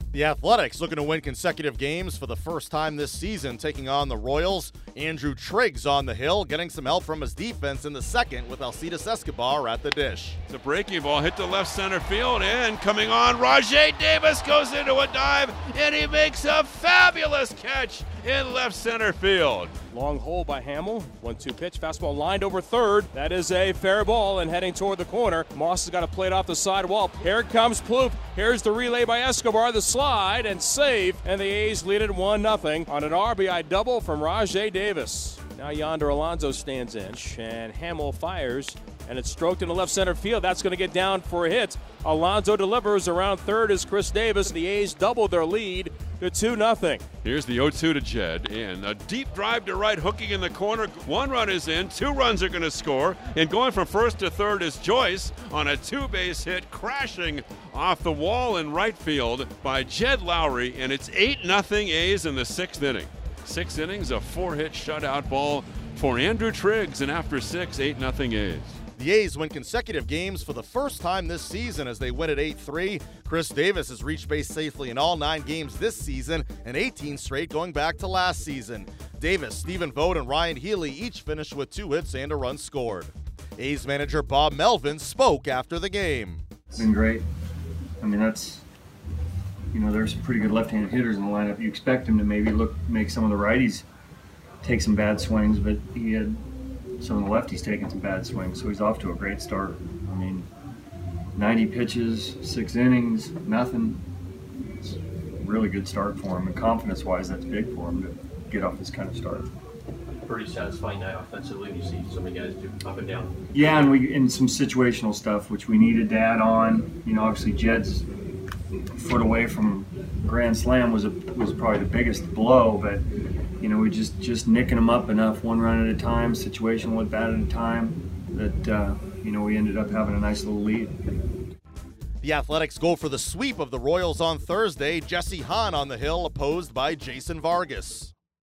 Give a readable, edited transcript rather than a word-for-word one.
The Athletics looking to win consecutive games for the first time this season, taking on the Royals. Andrew Triggs on the hill, getting some help from his defense in the second with Alcides Escobar at the dish. It's a breaking ball hit to left center field, and coming on, Rajai Davis goes into a dive, and he makes a fabulous catch in left center field. Long hole by Hamill. 1-2 pitch. Fastball lined over third. That is a fair ball and heading toward the corner. Moss has got to play it off the sidewall. Here comes Plouffe. Here's the relay by Escobar. The slide and save. And the A's lead it 1-0 on an RBI double from Rajai Davis. Now Yonder Alonso stands in, and Hamill fires, and it's stroked into left center field. That's going to get down for a hit. Alonso delivers. Around third is Chris Davis. The A's double their lead to 2-0. Here's the 0-2 to Jed, and a deep drive to right, hooking in the corner. 1 run is in, 2 runs are going to score, and going from first to third is Joyce on a 2-base hit, crashing off the wall in right field by Jed Lowry, and it's 8-0 A's in the 6th inning. 6 innings, a 4-hit shutout ball for Andrew Triggs, and after 6, 8-0 A's. The A's win consecutive games for the first time this season as they win at 8-3. Chris Davis has reached base safely in all 9 games this season and 18 straight going back to last season. Davis, Stephen Vogt, and Ryan Healy each finished with 2 hits and a run scored. A's manager Bob Melvin spoke after the game. It's been great. I mean, there's some pretty good left-handed hitters in the lineup. You expect him to maybe make some of the righties take some bad swings, but he had some of the lefties taking some bad swings, so he's off to a great start. I mean, 90 pitches, 6 innings, nothing. It's a really good start for him, and confidence-wise, that's big for him to get off this kind of start. Pretty satisfying night offensively. You see so many guys do up and down. Yeah, and we in some situational stuff, which we needed to add on. Obviously Jed's foot away from grand slam was probably the biggest blow, but we just nicking them up enough, 1 run at a time, situational at bat at a time, that we ended up having a nice little lead. The Athletics go for the sweep of the Royals on Thursday. Jesse Hahn on the hill, opposed by Jason Vargas.